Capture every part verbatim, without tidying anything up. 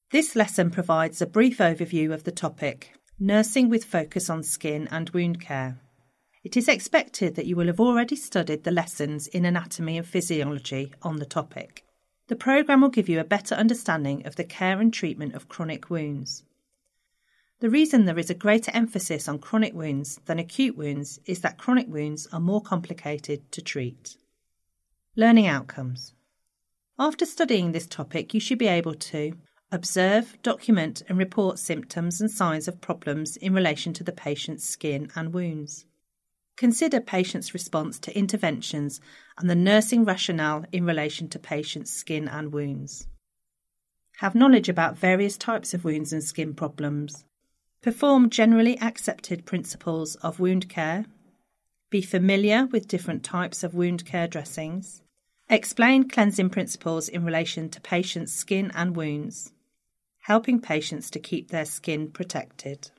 This lesson provides a brief overview of the topic, nursing with focus on skin and wound care. It is expected that you will have already studied the lessons in anatomy and physiology on the topic. The programme will give you a better understanding of the care and treatment of chronic wounds. The reason there is a greater emphasis on chronic wounds than acute wounds is that chronic wounds are more complicated to treat. Learning outcomes. After studying this topic, you should be able to observe, document and report symptoms and signs of problems in relation to the patient's skin and wounds. Consider patient's response to interventions and the nursing rationale in relation to patient's skin and wounds. Have knowledge about various types of wounds and skin problems. Perform generally accepted principles of wound care. Be familiar with different types of wound care dressings. Explain cleansing principles in relation to patient's skin and wounds, helping patients to keep their skin protected.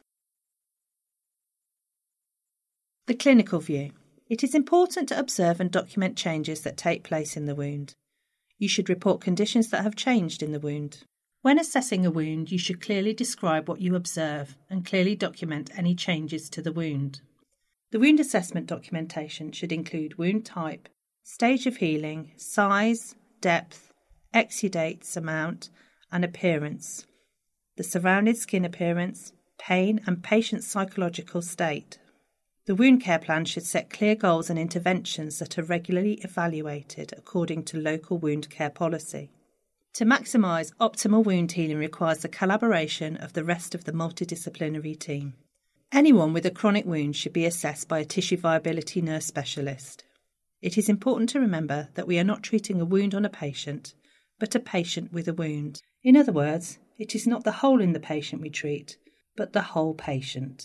The clinical view. It is important to observe and document changes that take place in the wound. You should report conditions that have changed in the wound. When assessing a wound, you should clearly describe what you observe and clearly document any changes to the wound. The wound assessment documentation should include wound type, stage of healing, size, depth, exudates amount, and appearance, the surrounding skin appearance, pain, and patient's psychological state. The wound care plan should set clear goals and interventions that are regularly evaluated according to local wound care policy. To maximise optimal wound healing requires the collaboration of the rest of the multidisciplinary team. Anyone with a chronic wound should be assessed by a tissue viability nurse specialist. It is important to remember that we are not treating a wound on a patient, but a patient with a wound. In other words, it is not the hole in the patient we treat, but the whole patient.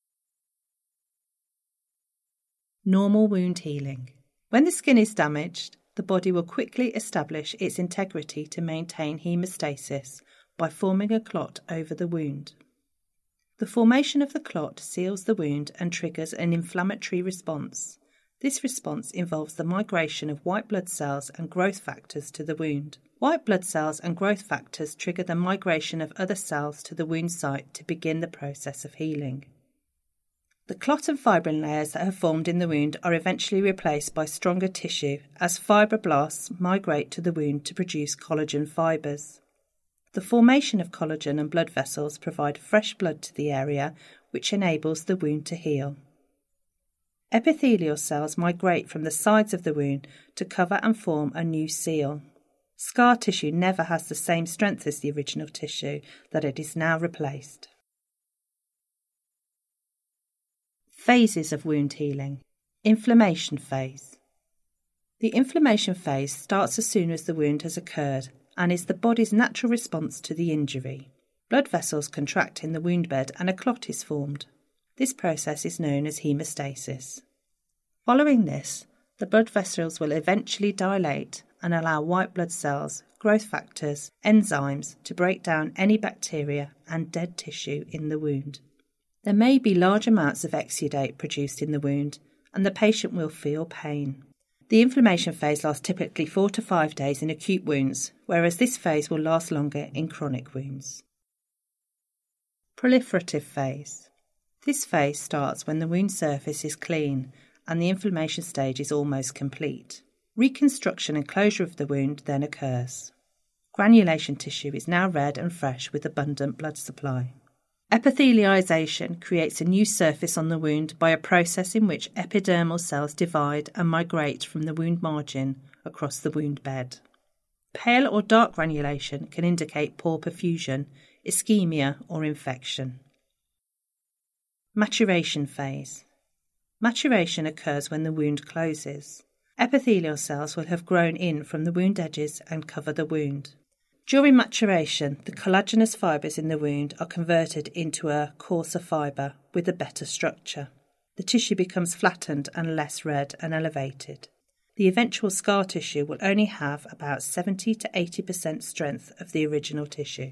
Normal wound healing. When the skin is damaged, the body will quickly establish its integrity to maintain hemostasis by forming a clot over the wound. The formation of the clot seals the wound and triggers an inflammatory response. This response involves the migration of white blood cells and growth factors to the wound. White blood cells and growth factors trigger the migration of other cells to the wound site to begin the process of healing. The clot and fibrin layers that have formed in the wound are eventually replaced by stronger tissue as fibroblasts migrate to the wound to produce collagen fibres. The formation of collagen and blood vessels provide fresh blood to the area, which enables the wound to heal. Epithelial cells migrate from the sides of the wound to cover and form a new seal. Scar tissue never has the same strength as the original tissue that it is now replaced. Phases of wound healing. Inflammation phase. The inflammation phase starts as soon as the wound has occurred and is the body's natural response to the injury. Blood vessels contract in the wound bed and a clot is formed. This process is known as hemostasis. Following this, the blood vessels will eventually dilate and allow white blood cells, growth factors, enzymes to break down any bacteria and dead tissue in the wound. There may be large amounts of exudate produced in the wound, and the patient will feel pain. The inflammation phase lasts typically four to five days in acute wounds, whereas this phase will last longer in chronic wounds. Proliferative phase. This phase starts when the wound surface is clean and the inflammation stage is almost complete. Reconstruction and closure of the wound then occurs. Granulation tissue is now red and fresh with abundant blood supply. Epithelialization creates a new surface on the wound by a process in which epidermal cells divide and migrate from the wound margin across the wound bed. Pale or dark granulation can indicate poor perfusion, ischemia or infection. Maturation phase. Maturation occurs when the wound closes. Epithelial cells will have grown in from the wound edges and cover the wound. During maturation, the collagenous fibres in the wound are converted into a coarser fibre with a better structure. The tissue becomes flattened and less red and elevated. The eventual scar tissue will only have about seventy to eighty percent strength of the original tissue.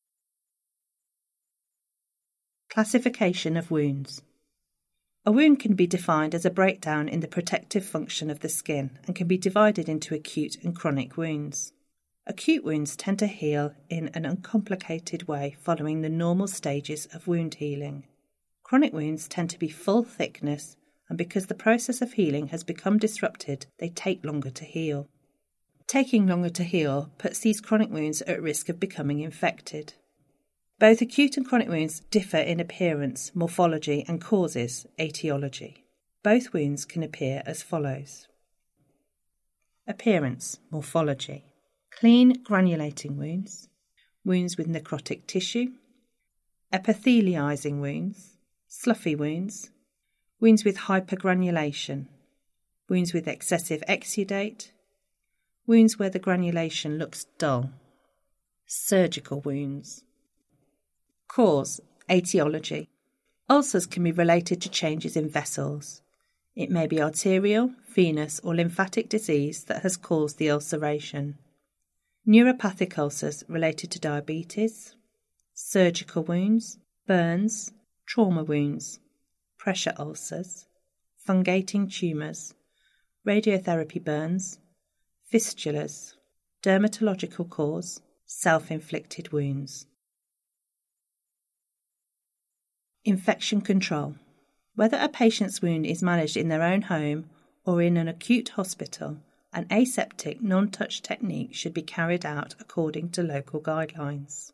Classification of wounds. A wound can be defined as a breakdown in the protective function of the skin and can be divided into acute and chronic wounds. Acute wounds tend to heal in an uncomplicated way following the normal stages of wound healing. Chronic wounds tend to be full thickness, and because the process of healing has become disrupted, they take longer to heal. Taking longer to heal puts these chronic wounds at risk of becoming infected. Both acute and chronic wounds differ in appearance, morphology, and causes, etiology. Both wounds can appear as follows. Appearance, morphology. Clean, granulating wounds, wounds with necrotic tissue, epithelializing wounds, sloughy wounds, wounds with hypergranulation, wounds with excessive exudate, wounds where the granulation looks dull, surgical wounds. Cause, etiology. Ulcers can be related to changes in vessels. It may be arterial, venous, or lymphatic disease that has caused the ulceration. Neuropathic ulcers related to diabetes, surgical wounds, burns, trauma wounds, pressure ulcers, fungating tumours, radiotherapy burns, fistulas, dermatological cause, self-inflicted wounds. Infection control. Whether a patient's wound is managed in their own home or in an acute hospital, an aseptic non-touch technique should be carried out according to local guidelines.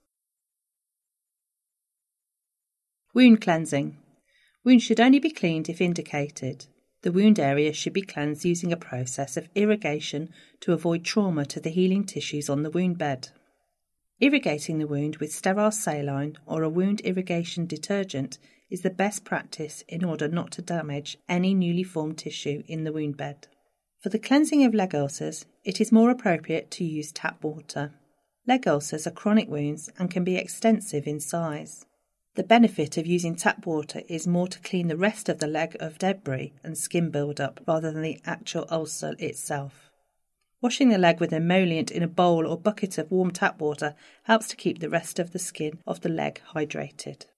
Wound cleansing. Wounds should only be cleaned if indicated. The wound area should be cleansed using a process of irrigation to avoid trauma to the healing tissues on the wound bed. Irrigating the wound with sterile saline or a wound irrigation detergent is the best practice in order not to damage any newly formed tissue in the wound bed. For the cleansing of leg ulcers, it is more appropriate to use tap water. Leg ulcers are chronic wounds and can be extensive in size. The benefit of using tap water is more to clean the rest of the leg of debris and skin build-up rather than the actual ulcer itself. Washing the leg with emollient in a bowl or bucket of warm tap water helps to keep the rest of the skin of the leg hydrated.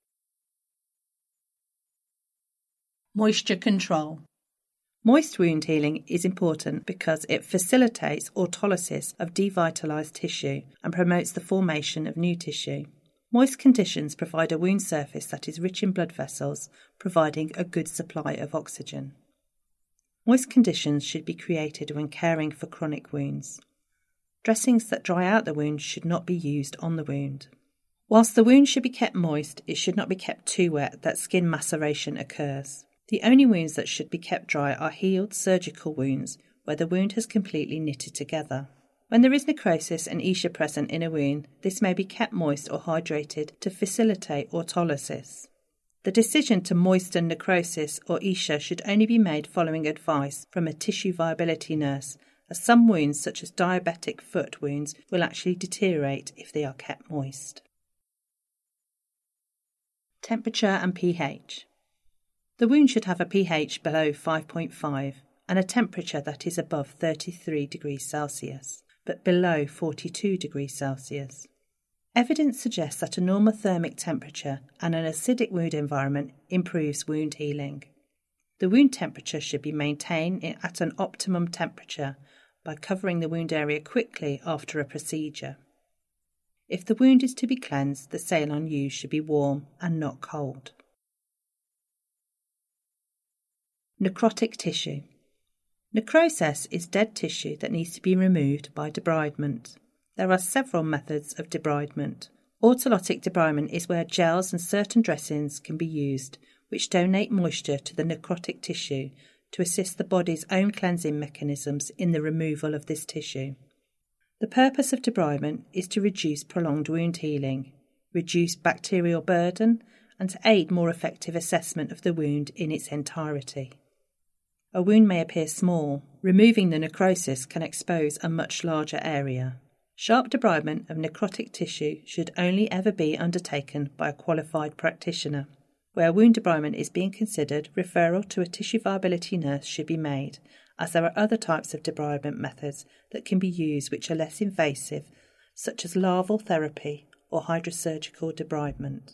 Moisture control. Moist wound healing is important because it facilitates autolysis of devitalized tissue and promotes the formation of new tissue. Moist conditions provide a wound surface that is rich in blood vessels, providing a good supply of oxygen. Moist conditions should be created when caring for chronic wounds. Dressings that dry out the wound should not be used on the wound. Whilst the wound should be kept moist, it should not be kept too wet that skin maceration occurs. The only wounds that should be kept dry are healed surgical wounds where the wound has completely knitted together. When there is necrosis and eschar present in a wound, this may be kept moist or hydrated to facilitate autolysis. The decision to moisten necrosis or eschar should only be made following advice from a tissue viability nurse, as some wounds, such as diabetic foot wounds, will actually deteriorate if they are kept moist. Temperature and pH. The wound should have a pH below five point five and a temperature that is above thirty-three degrees Celsius, but below forty-two degrees Celsius. Evidence suggests that a normothermic temperature and an acidic wound environment improves wound healing. The wound temperature should be maintained at an optimum temperature by covering the wound area quickly after a procedure. If the wound is to be cleansed, the saline used should be warm and not cold. Necrotic tissue. Necrosis is dead tissue that needs to be removed by debridement. There are several methods of debridement. Autolytic debridement is where gels and certain dressings can be used, which donate moisture to the necrotic tissue to assist the body's own cleansing mechanisms in the removal of this tissue. The purpose of debridement is to reduce prolonged wound healing, reduce bacterial burden, and to aid more effective assessment of the wound in its entirety. A wound may appear small. Removing the necrosis can expose a much larger area. Sharp debridement of necrotic tissue should only ever be undertaken by a qualified practitioner. Where wound debridement is being considered, referral to a tissue viability nurse should be made, as there are other types of debridement methods that can be used which are less invasive, such as larval therapy or hydrosurgical debridement.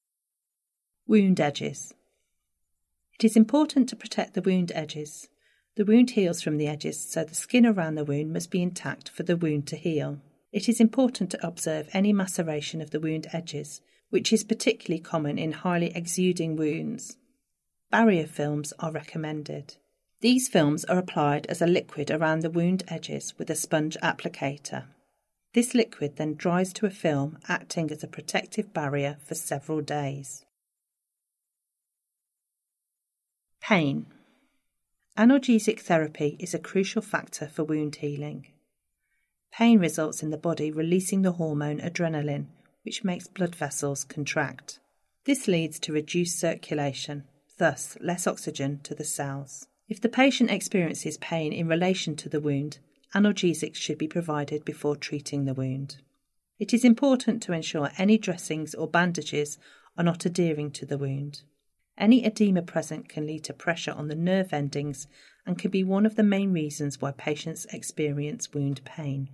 Wound edges. It is important to protect the wound edges. The wound heals from the edges, so the skin around the wound must be intact for the wound to heal. It is important to observe any maceration of the wound edges, which is particularly common in highly exuding wounds. Barrier films are recommended. These films are applied as a liquid around the wound edges with a sponge applicator. This liquid then dries to a film, acting as a protective barrier for several days. Pain. Analgesic therapy is a crucial factor for wound healing. Pain results in the body releasing the hormone adrenaline, which makes blood vessels contract. This leads to reduced circulation, thus less oxygen to the cells. If the patient experiences pain in relation to the wound, analgesics should be provided before treating the wound. It is important to ensure any dressings or bandages are not adhering to the wound. Any edema present can lead to pressure on the nerve endings and can be one of the main reasons why patients experience wound pain.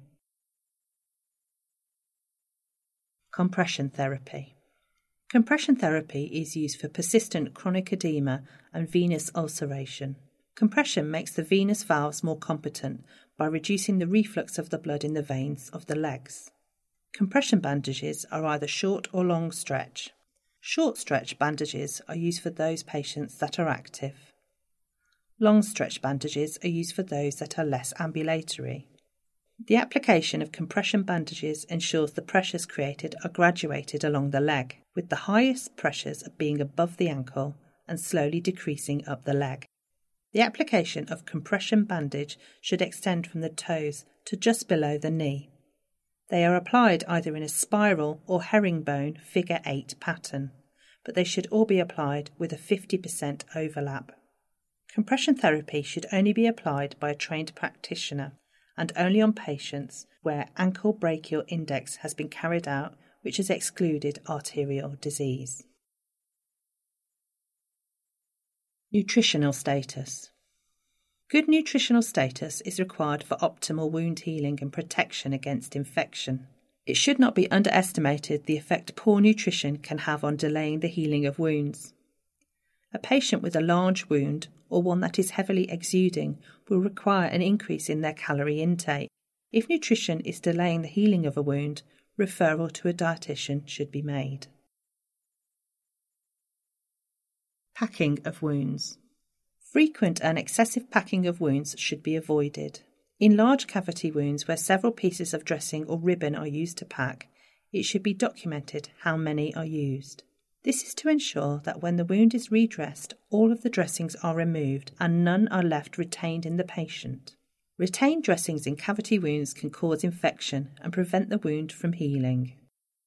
Compression therapy. Compression therapy is used for persistent chronic edema and venous ulceration. Compression makes the venous valves more competent by reducing the reflux of the blood in the veins of the legs. Compression bandages are either short or long stretch. Short stretch bandages are used for those patients that are active. Long stretch bandages are used for those that are less ambulatory. The application of compression bandages ensures the pressures created are graduated along the leg, with the highest pressures being above the ankle and slowly decreasing up the leg. The application of compression bandage should extend from the toes to just below the knee. They are applied either in a spiral or herringbone figure eight pattern, but they should all be applied with a fifty percent overlap. Compression therapy should only be applied by a trained practitioner and only on patients where ankle brachial index has been carried out, which has excluded arterial disease. Nutritional status. Good nutritional status is required for optimal wound healing and protection against infection. It should not be underestimated the effect poor nutrition can have on delaying the healing of wounds. A patient with a large wound or one that is heavily exuding will require an increase in their calorie intake. If nutrition is delaying the healing of a wound, referral to a dietitian should be made. Packing of wounds. Frequent and excessive packing of wounds should be avoided. In large cavity wounds where several pieces of dressing or ribbon are used to pack, it should be documented how many are used. This is to ensure that when the wound is redressed, all of the dressings are removed and none are left retained in the patient. Retained dressings in cavity wounds can cause infection and prevent the wound from healing.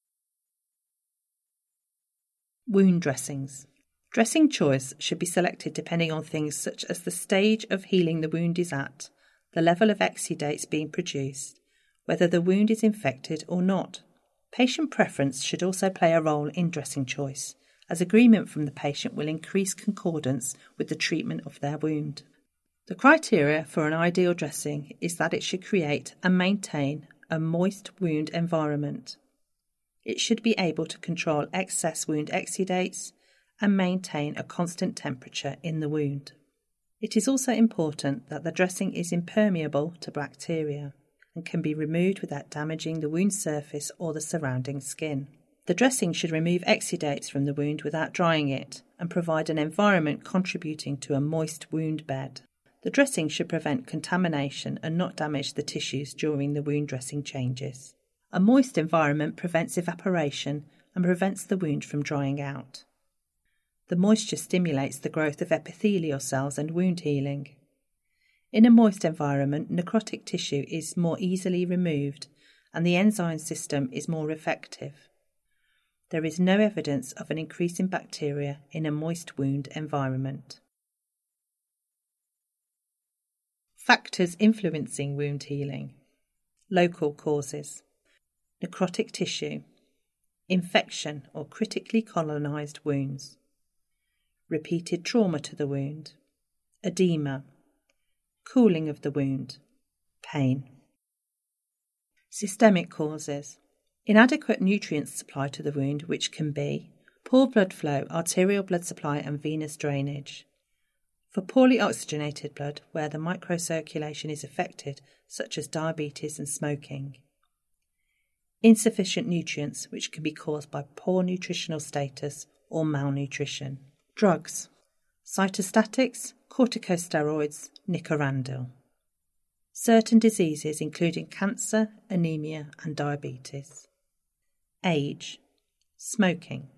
Wound dressings. Dressing choice should be selected depending on things such as the stage of healing the wound is at, the level of exudates being produced, whether the wound is infected or not. Patient preference should also play a role in dressing choice, as agreement from the patient will increase concordance with the treatment of their wound. The criteria for an ideal dressing is that it should create and maintain a moist wound environment. It should be able to control excess wound exudates and maintain a constant temperature in the wound. It is also important that the dressing is impermeable to bacteria and can be removed without damaging the wound surface or the surrounding skin. The dressing should remove exudates from the wound without drying it and provide an environment contributing to a moist wound bed. The dressing should prevent contamination and not damage the tissues during the wound dressing changes. A moist environment prevents evaporation and prevents the wound from drying out. The moisture stimulates the growth of epithelial cells and wound healing. In a moist environment, necrotic tissue is more easily removed and the enzyme system is more effective. There is no evidence of an increase in bacteria in a moist wound environment. Factors influencing wound healing. Local causes. Necrotic tissue. Infection or critically colonised wounds. Repeated trauma to the wound. Edema. Cooling of the wound. Pain. Systemic causes. Inadequate nutrient supply to the wound, which can be poor blood flow, arterial blood supply and venous drainage. For poorly oxygenated blood where the microcirculation is affected, such as diabetes and smoking. Insufficient nutrients, which can be caused by poor nutritional status or malnutrition. Drugs: cytostatics, corticosteroids, nicorandil. Certain diseases including cancer, anemia and diabetes. Age: smoking.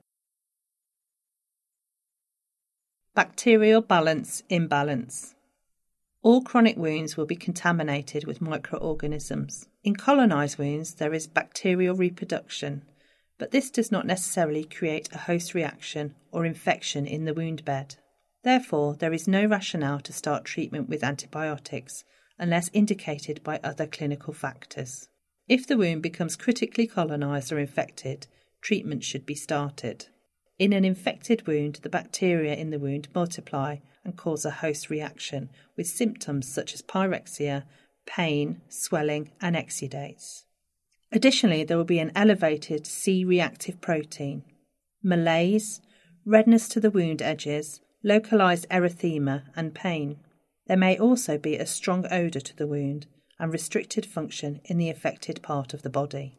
Bacterial balance imbalance. All chronic wounds will be contaminated with microorganisms. In colonised wounds there is bacterial reproduction, but this does not necessarily create a host reaction or infection in the wound bed. Therefore, there is no rationale to start treatment with antibiotics unless indicated by other clinical factors. If the wound becomes critically colonised or infected, treatment should be started. In an infected wound, the bacteria in the wound multiply and cause a host reaction with symptoms such as pyrexia, pain, swelling and exudates. Additionally, there will be an elevated C-reactive protein, malaise, redness to the wound edges, localised erythema and pain. There may also be a strong odour to the wound and restricted function in the affected part of the body.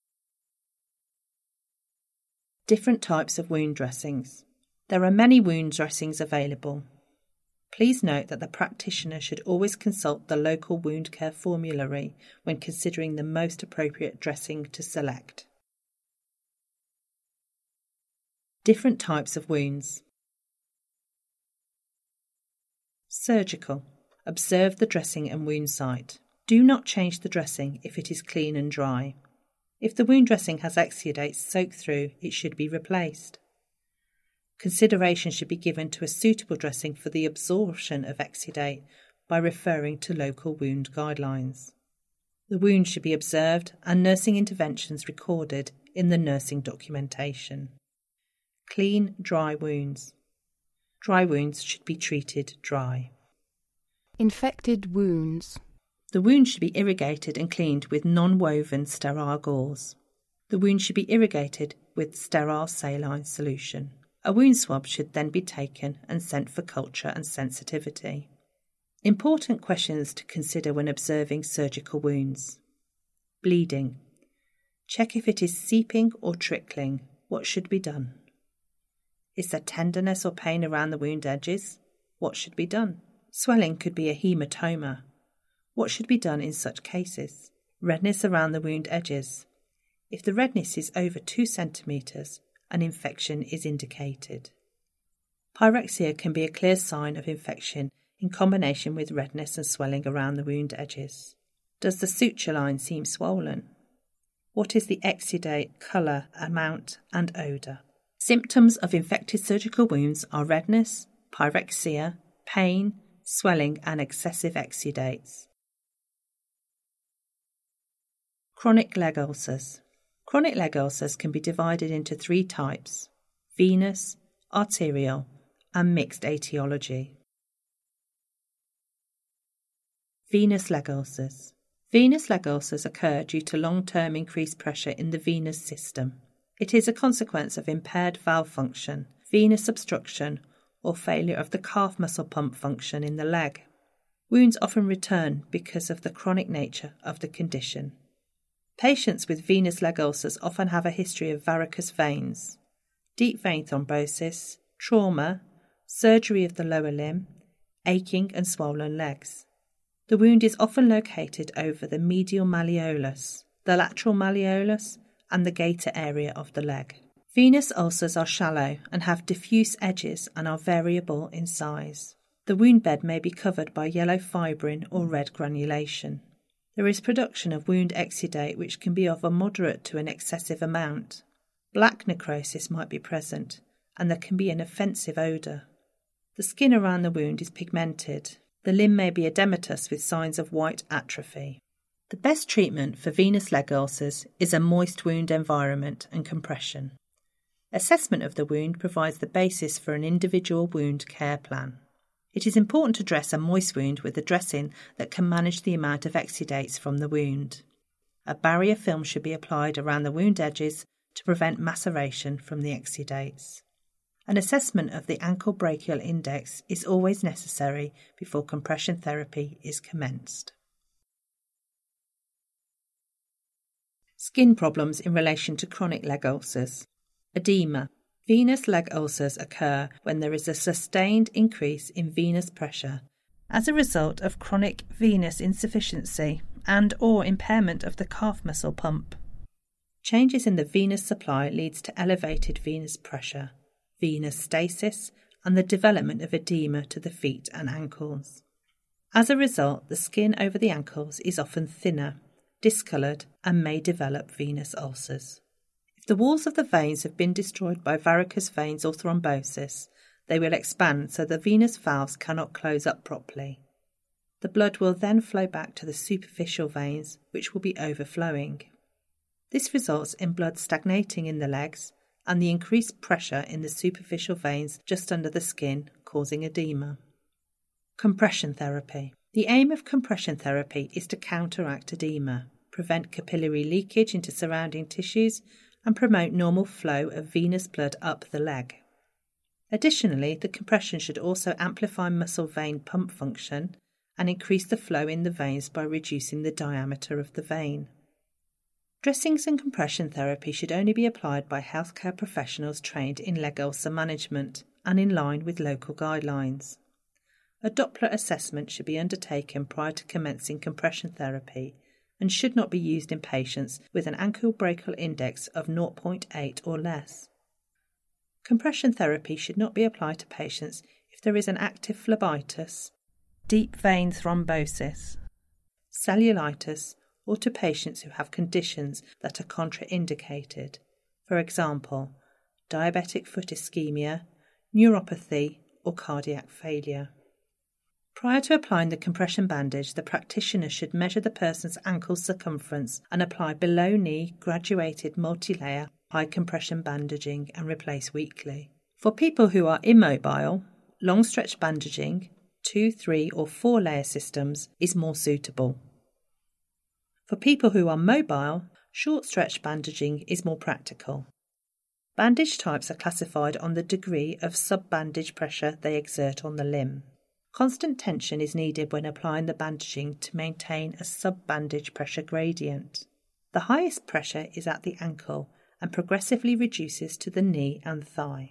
Different types of wound dressings. There are many wound dressings available. Please note that the practitioner should always consult the local wound care formulary when considering the most appropriate dressing to select. Different types of wounds. Surgical. Observe the dressing and wound site. Do not change the dressing if it is clean and dry. If the wound dressing has exudates soaked through, it should be replaced. Consideration should be given to a suitable dressing for the absorption of exudate by referring to local wound guidelines. The wound should be observed and nursing interventions recorded in the nursing documentation. Clean, dry wounds. Dry wounds should be treated dry. Infected wounds. The wound should be irrigated and cleaned with non-woven sterile gauze. The wound should be irrigated with sterile saline solution. A wound swab should then be taken and sent for culture and sensitivity. Important questions to consider when observing surgical wounds. Bleeding. Check if it is seeping or trickling. What should be done? Is there tenderness or pain around the wound edges? What should be done? Swelling could be a hematoma. What should be done in such cases? Redness around the wound edges. If the redness is over two centimetres, an infection is indicated. Pyrexia can be a clear sign of infection in combination with redness and swelling around the wound edges. Does the suture line seem swollen? What is the exudate, colour, amount and odour? Symptoms of infected surgical wounds are redness, pyrexia, pain, swelling and excessive exudates. Chronic leg ulcers. Chronic leg ulcers can be divided into three types: venous, arterial, and mixed etiology. Venous leg ulcers. Venous leg ulcers occur due to long-term increased pressure in the venous system. It is a consequence of impaired valve function, venous obstruction, or failure of the calf muscle pump function in the leg. Wounds often return because of the chronic nature of the condition. Patients with venous leg ulcers often have a history of varicose veins, deep vein thrombosis, trauma, surgery of the lower limb, aching and swollen legs. The wound is often located over the medial malleolus, the lateral malleolus, and the gaiter area of the leg. Venous ulcers are shallow and have diffuse edges and are variable in size. The wound bed may be covered by yellow fibrin or red granulation. There is production of wound exudate which can be of a moderate to an excessive amount. Black necrosis might be present, and there can be an offensive odour. The skin around the wound is pigmented. The limb may be edematous with signs of white atrophy. The best treatment for venous leg ulcers is a moist wound environment and compression. Assessment of the wound provides the basis for an individual wound care plan. It is important to dress a moist wound with a dressing that can manage the amount of exudates from the wound. A barrier film should be applied around the wound edges to prevent maceration from the exudates. An assessment of the ankle brachial index is always necessary before compression therapy is commenced. Skin problems in relation to chronic leg ulcers. Edema. Venous leg ulcers occur when there is a sustained increase in venous pressure as a result of chronic venous insufficiency and or impairment of the calf muscle pump. Changes in the venous supply leads to elevated venous pressure, venous stasis, and the development of edema to the feet and ankles. As a result, the skin over the ankles is often thinner, discoloured, and may develop venous ulcers. If the walls of the veins have been destroyed by varicose veins or thrombosis, they will expand so the venous valves cannot close up properly. The blood will then flow back to the superficial veins, which will be overflowing. This results in blood stagnating in the legs and the increased pressure in the superficial veins just under the skin, causing edema. Compression therapy. The aim of compression therapy is to counteract edema, prevent capillary leakage into surrounding tissues, and promote normal flow of venous blood up the leg. Additionally, the compression should also amplify muscle vein pump function and increase the flow in the veins by reducing the diameter of the vein. Dressings and compression therapy should only be applied by healthcare professionals trained in leg ulcer management and in line with local guidelines. A Doppler assessment should be undertaken prior to commencing compression therapy and should not be used in patients with an ankle brachial index of zero point eight or less. Compression therapy should not be applied to patients if there is an active phlebitis, deep vein thrombosis, cellulitis, or to patients who have conditions that are contraindicated, for example, diabetic foot ischemia, neuropathy, or cardiac failure. Prior to applying the compression bandage, the practitioner should measure the person's ankle circumference and apply below-knee graduated multi-layer high compression bandaging and replace weekly. For people who are immobile, long stretch bandaging, two, three or four layer systems is more suitable. For people who are mobile, short stretch bandaging is more practical. Bandage types are classified on the degree of sub-bandage pressure they exert on the limb. Constant tension is needed when applying the bandaging to maintain a sub-bandage pressure gradient. The highest pressure is at the ankle and progressively reduces to the knee and thigh.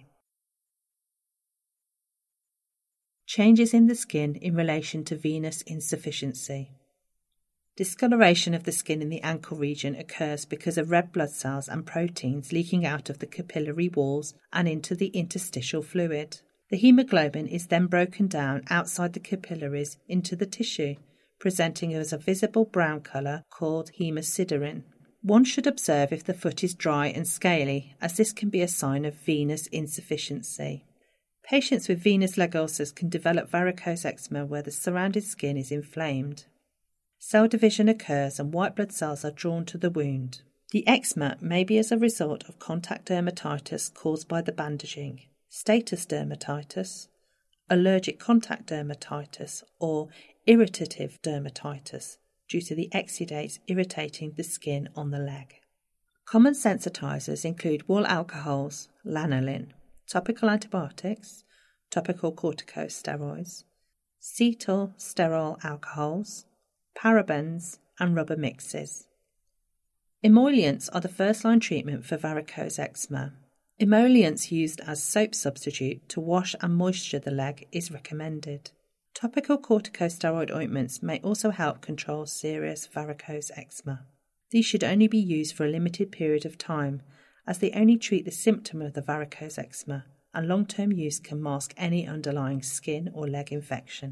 Changes in the skin in relation to venous insufficiency. Discoloration of the skin in the ankle region occurs because of red blood cells and proteins leaking out of the capillary walls and into the interstitial fluid. The hemoglobin is then broken down outside the capillaries into the tissue, presenting as a visible brown colour called hemosiderin. One should observe if the foot is dry and scaly, as this can be a sign of venous insufficiency. Patients with venous leg ulcers can develop varicose eczema where the surrounding skin is inflamed. Cell division occurs and white blood cells are drawn to the wound. The eczema may be as a result of contact dermatitis caused by the bandaging, status dermatitis, allergic contact dermatitis, or irritative dermatitis due to the exudates irritating the skin on the leg. Common sensitizers include wall alcohols, lanolin, topical antibiotics, topical corticosteroids, cetyl sterol alcohols, parabens, and rubber mixes. Emollients are the first-line treatment for varicose eczema. Emollients used as soap substitute to wash and moisture the leg is recommended. Topical corticosteroid ointments may also help control serious varicose eczema. These should only be used for a limited period of time, as they only treat the symptom of the varicose eczema, and long-term use can mask any underlying skin or leg infection.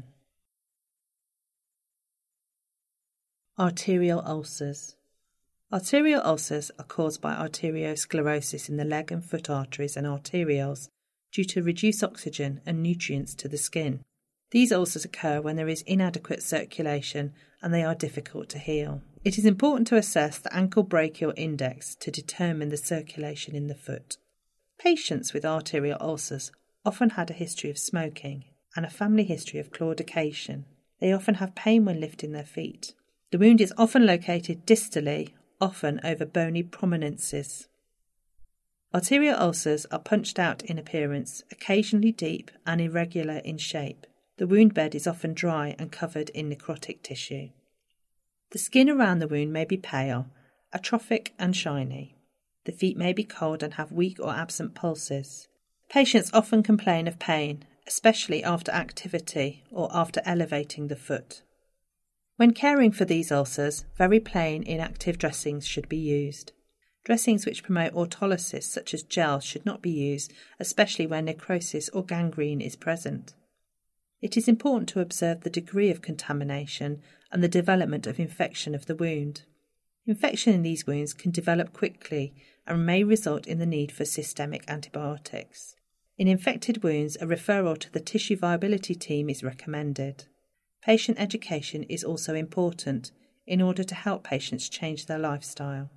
Arterial ulcers. Arterial ulcers are caused by arteriosclerosis in the leg and foot arteries and arterioles due to reduced oxygen and nutrients to the skin. These ulcers occur when there is inadequate circulation and they are difficult to heal. It is important to assess the ankle brachial index to determine the circulation in the foot. Patients with arterial ulcers often had a history of smoking and a family history of claudication. They often have pain when lifting their feet. The wound is often located distally, often over bony prominences. Arterial ulcers are punched out in appearance, occasionally deep and irregular in shape. The wound bed is often dry and covered in necrotic tissue. The skin around the wound may be pale, atrophic and shiny. The feet may be cold and have weak or absent pulses. Patients often complain of pain, especially after activity or after elevating the foot. When caring for these ulcers, very plain inactive dressings should be used. Dressings which promote autolysis, such as gel, should not be used, especially when necrosis or gangrene is present. It is important to observe the degree of contamination and the development of infection of the wound. Infection in these wounds can develop quickly and may result in the need for systemic antibiotics. In infected wounds, a referral to the tissue viability team is recommended. Patient education is also important in order to help patients change their lifestyle.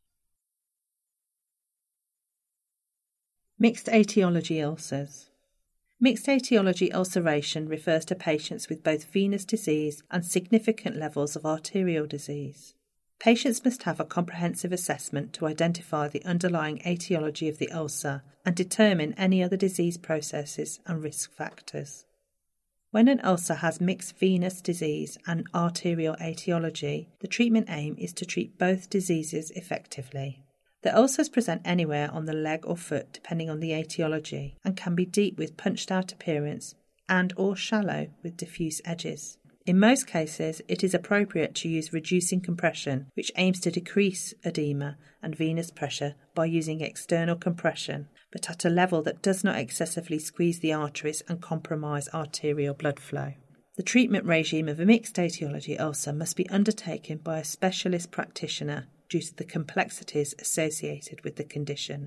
Mixed etiology ulcers. Mixed etiology ulceration refers to patients with both venous disease and significant levels of arterial disease. Patients must have a comprehensive assessment to identify the underlying etiology of the ulcer and determine any other disease processes and risk factors. When an ulcer has mixed venous disease and arterial etiology, the treatment aim is to treat both diseases effectively. The ulcers present anywhere on the leg or foot depending on the etiology and can be deep with punched out appearance and or shallow with diffuse edges. In most cases, it is appropriate to use reducing compression, which aims to decrease edema and venous pressure by using external compression, but at a level that does not excessively squeeze the arteries and compromise arterial blood flow. The treatment regime of a mixed etiology ulcer must be undertaken by a specialist practitioner due to the complexities associated with the condition.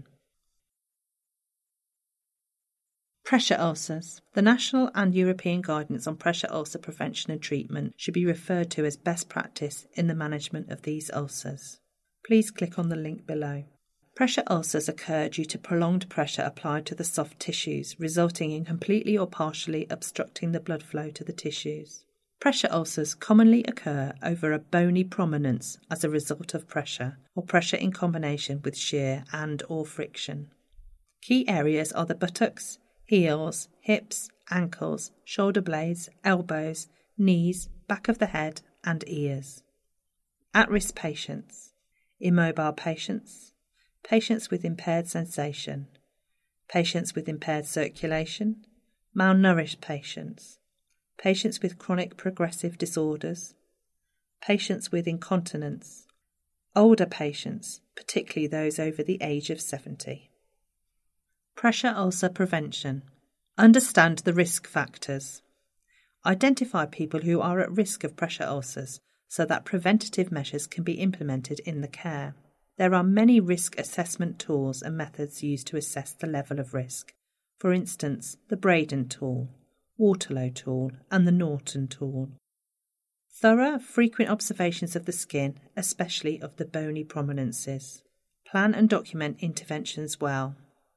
Pressure ulcers. The national and European guidance on pressure ulcer prevention and treatment should be referred to as best practice in the management of these ulcers. Please click on the link below. Pressure ulcers occur due to prolonged pressure applied to the soft tissues, resulting in completely or partially obstructing the blood flow to the tissues. Pressure ulcers commonly occur over a bony prominence as a result of pressure, or pressure in combination with shear and or friction. Key areas are the buttocks, heels, hips, ankles, shoulder blades, elbows, knees, back of the head and ears. At-risk patients, immobile patients, patients with impaired sensation, patients with impaired circulation, malnourished patients, patients with chronic progressive disorders, patients with incontinence, older patients, particularly those over the age of seventy. Pressure ulcer prevention. Understand the risk factors. Identify people who are at risk of pressure ulcers so that preventative measures can be implemented in the care. There are many risk assessment tools and methods used to assess the level of risk. For instance, the Braden tool, Waterlow tool and the Norton tool. Thorough, frequent observations of the skin, especially of the bony prominences. Plan and document interventions well.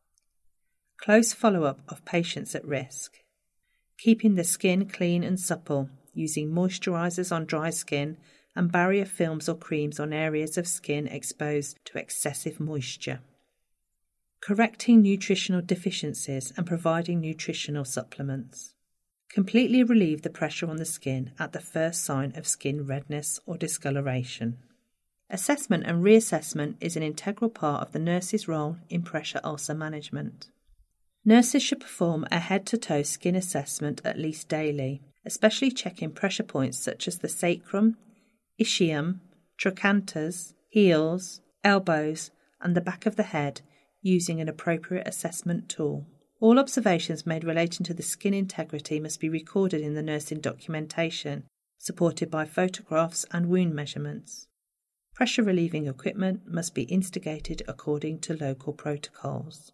Close follow-up of patients at risk. Keeping the skin clean and supple, using moisturisers on dry skin and barrier films or creams on areas of skin exposed to excessive moisture. Correcting nutritional deficiencies and providing nutritional supplements. Completely relieve the pressure on the skin at the first sign of skin redness or discoloration. Assessment and reassessment is an integral part of the nurse's role in pressure ulcer management. Nurses should perform a head-to-toe skin assessment at least daily, especially checking pressure points such as the sacrum, ischium, trochanters, heels, elbows, and the back of the head using an appropriate assessment tool. All observations made relating to the skin integrity must be recorded in the nursing documentation, supported by photographs and wound measurements. Pressure relieving equipment must be instigated according to local protocols.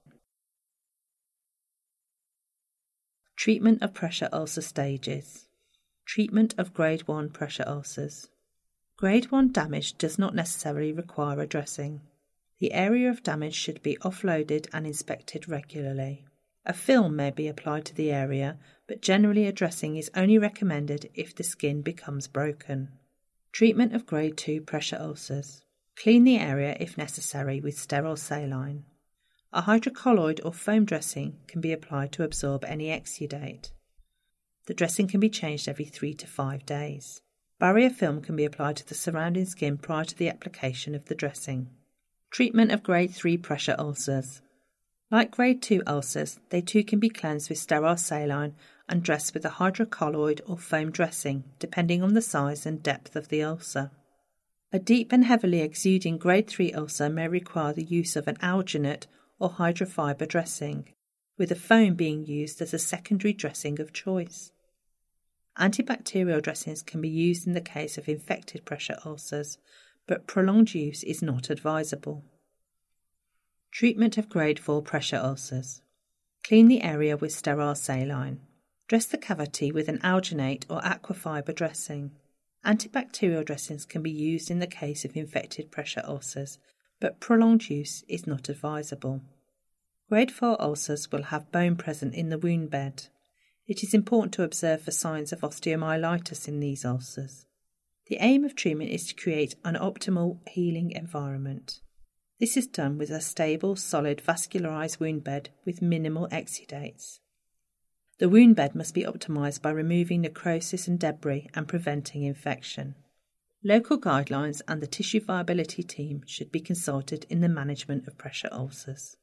Treatment of pressure ulcer stages. Treatment of grade one pressure ulcers. Grade one damage does not necessarily require a dressing. The area of damage should be offloaded and inspected regularly. A film may be applied to the area, but generally a dressing is only recommended if the skin becomes broken. Treatment of grade two pressure ulcers. Clean the area if necessary with sterile saline. A hydrocolloid or foam dressing can be applied to absorb any exudate. The dressing can be changed every three to five days. Barrier film can be applied to the surrounding skin prior to the application of the dressing. Treatment of grade three pressure ulcers. Like grade two ulcers, they too can be cleansed with sterile saline and dressed with a hydrocolloid or foam dressing, depending on the size and depth of the ulcer. A deep and heavily exuding grade three ulcer may require the use of an alginate or hydrofiber dressing, with a foam being used as a secondary dressing of choice. Antibacterial dressings can be used in the case of infected pressure ulcers, but prolonged use is not advisable. Treatment of grade four pressure ulcers. Clean the area with sterile saline. Dress the cavity with an alginate or aquafiber dressing. Antibacterial dressings can be used in the case of infected pressure ulcers, but prolonged use is not advisable. Grade four ulcers will have bone present in the wound bed. It is important to observe for signs of osteomyelitis in these ulcers. The aim of treatment is to create an optimal healing environment. This is done with a stable, solid, vascularized wound bed with minimal exudates. The wound bed must be optimized by removing necrosis and debris and preventing infection. Local guidelines and the tissue viability team should be consulted in the management of pressure ulcers.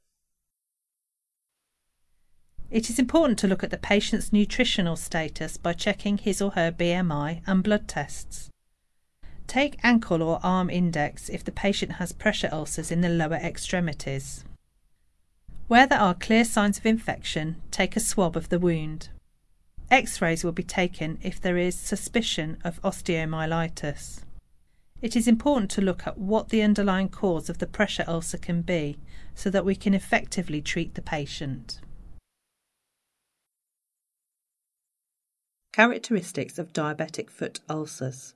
It is important to look at the patient's nutritional status by checking his or her B M I and blood tests. Take ankle or arm index if the patient has pressure ulcers in the lower extremities. Where there are clear signs of infection, take a swab of the wound. X-rays will be taken if there is suspicion of osteomyelitis. It is important to look at what the underlying cause of the pressure ulcer can be so that we can effectively treat the patient. Characteristics of diabetic foot ulcers.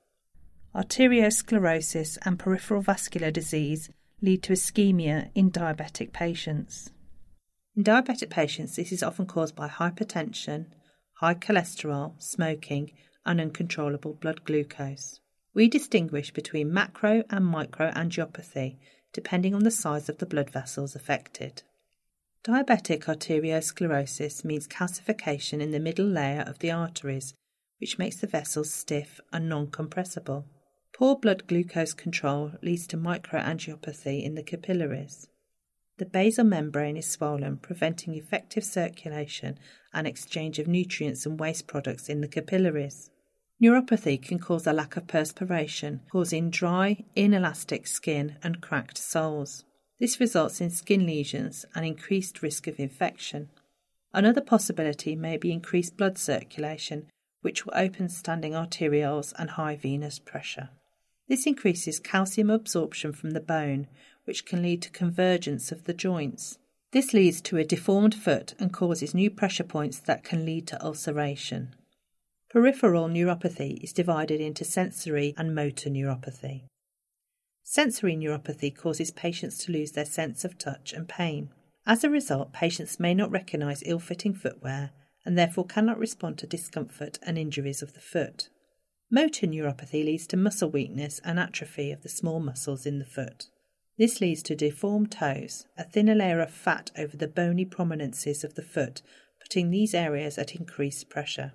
Arteriosclerosis and peripheral vascular disease lead to ischemia in diabetic patients. In diabetic patients, this is often caused by hypertension, high cholesterol, smoking, and uncontrollable blood glucose. We distinguish between macro and micro angiopathy, depending on the size of the blood vessels affected. Diabetic arteriosclerosis means calcification in the middle layer of the arteries, which makes the vessels stiff and non-compressible. Poor blood glucose control leads to microangiopathy in the capillaries. The basal membrane is swollen, preventing effective circulation and exchange of nutrients and waste products in the capillaries. Neuropathy can cause a lack of perspiration, causing dry, inelastic skin and cracked soles. This results in skin lesions and increased risk of infection. Another possibility may be increased blood circulation, which will open standing arterioles and high venous pressure. This increases calcium absorption from the bone, which can lead to convergence of the joints. This leads to a deformed foot and causes new pressure points that can lead to ulceration. Peripheral neuropathy is divided into sensory and motor neuropathy. Sensory neuropathy causes patients to lose their sense of touch and pain. As a result, patients may not recognise ill-fitting footwear and therefore cannot respond to discomfort and injuries of the foot. Motor neuropathy leads to muscle weakness and atrophy of the small muscles in the foot. This leads to deformed toes, a thinner layer of fat over the bony prominences of the foot, putting these areas at increased pressure.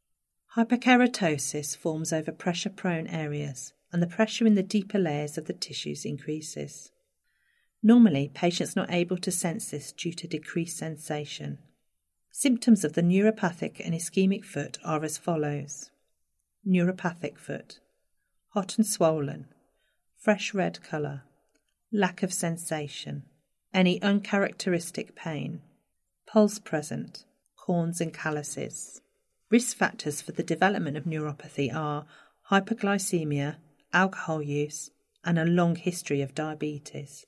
Hyperkeratosis forms over pressure-prone areas, and the pressure in the deeper layers of the tissues increases. Normally, patients are not able to sense this due to decreased sensation. Symptoms of the neuropathic and ischemic foot are as follows. Neuropathic foot. Hot and swollen. Fresh red colour. Lack of sensation. Any uncharacteristic pain. Pulse present. Corns and calluses. Risk factors for the development of neuropathy are hyperglycemia, alcohol use, and a long history of diabetes.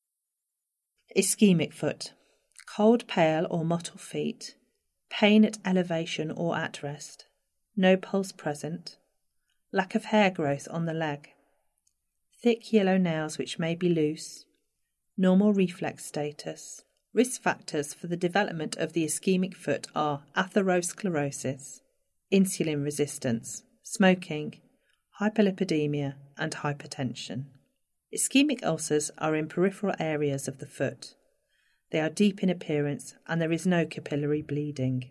Ischemic foot. Cold, pale or mottled feet. Pain at elevation or at rest. No pulse present. Lack of hair growth on the leg. Thick yellow nails which may be loose. Normal reflex status. Risk factors for the development of the ischemic foot are atherosclerosis, insulin resistance, smoking, hyperlipidemia and hypertension. Ischemic ulcers are in peripheral areas of the foot. They are deep in appearance and there is no capillary bleeding.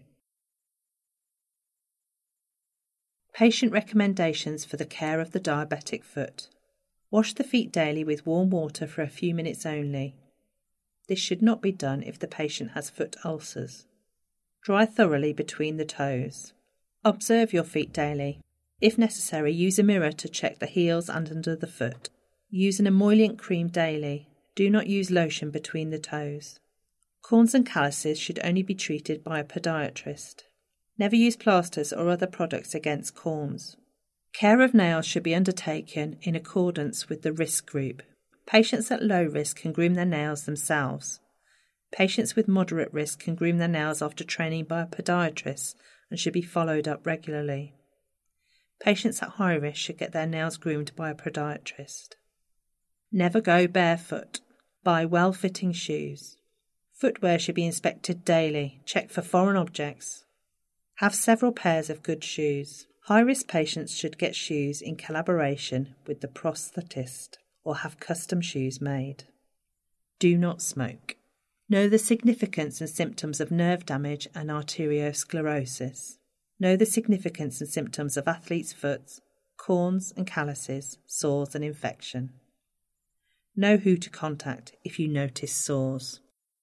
Patient recommendations for the care of the diabetic foot. Wash the feet daily with warm water for a few minutes only. This should not be done if the patient has foot ulcers. Dry thoroughly between the toes. Observe your feet daily. If necessary, use a mirror to check the heels and under the foot. Use an emollient cream daily. Do not use lotion between the toes. Corns and calluses should only be treated by a podiatrist. Never use plasters or other products against corns. Care of nails should be undertaken in accordance with the risk group. Patients at low risk can groom their nails themselves. Patients with moderate risk can groom their nails after training by a podiatrist and should be followed up regularly. Patients at high risk should get their nails groomed by a podiatrist. Never go barefoot. Buy well-fitting shoes. Footwear should be inspected daily. Check for foreign objects. Have several pairs of good shoes. High-risk patients should get shoes in collaboration with the prosthetist or have custom shoes made. Do not smoke. Know the significance and symptoms of nerve damage and arteriosclerosis. Know the significance and symptoms of athlete's foot, corns and calluses, sores and infection. Know who to contact if you notice sores.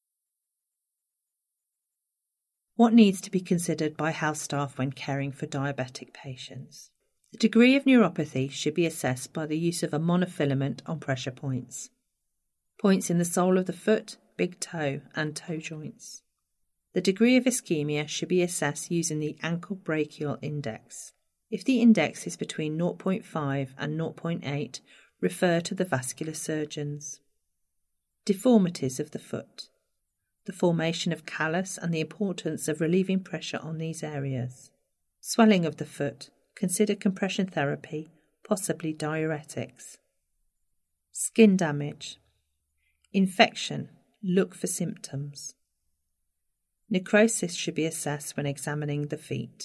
What needs to be considered by house staff when caring for diabetic patients? The degree of neuropathy should be assessed by the use of a monofilament on pressure points. Points in the sole of the foot, big toe and toe joints. The degree of ischemia should be assessed using the ankle brachial index. If the index is between zero point five and zero point eight, refer to the vascular surgeons. Deformities of the foot. The formation of callus and the importance of relieving pressure on these areas. Swelling of the foot. Consider compression therapy, possibly diuretics. Skin damage. Infection. Look for symptoms. Necrosis should be assessed when examining the feet.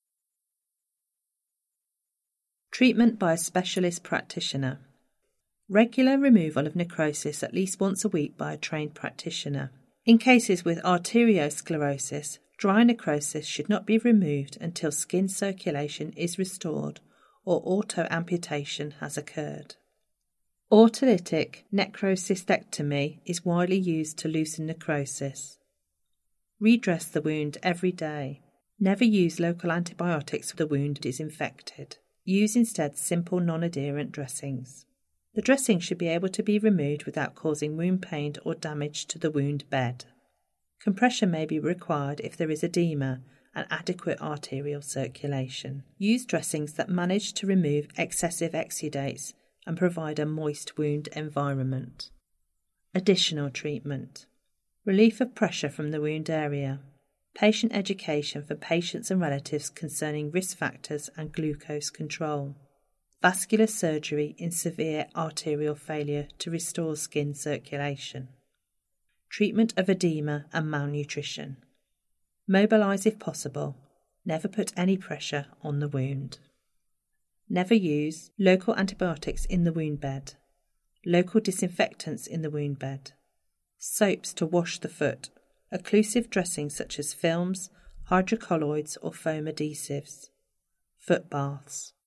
Treatment by a specialist practitioner. Regular removal of necrosis at least once a week by a trained practitioner. In cases with arteriosclerosis, dry necrosis should not be removed until skin circulation is restored or autoamputation has occurred. Autolytic necrocystectomy is widely used to loosen necrosis. Redress the wound every day. Never use local antibiotics if the wound is infected. Use instead simple non-adherent dressings. The dressing should be able to be removed without causing wound pain or damage to the wound bed. Compression may be required if there is edema and adequate arterial circulation. Use dressings that manage to remove excessive exudates and provide a moist wound environment. Additional treatment. Relief of pressure from the wound area. Patient education for patients and relatives concerning risk factors and glucose control. Vascular surgery in severe arterial failure to restore skin circulation. Treatment of edema and malnutrition. Mobilise if possible. Never put any pressure on the wound. Never use local antibiotics in the wound bed. Local disinfectants in the wound bed. Soaps to wash the foot. Occlusive dressings such as films, hydrocolloids or foam adhesives. Foot baths.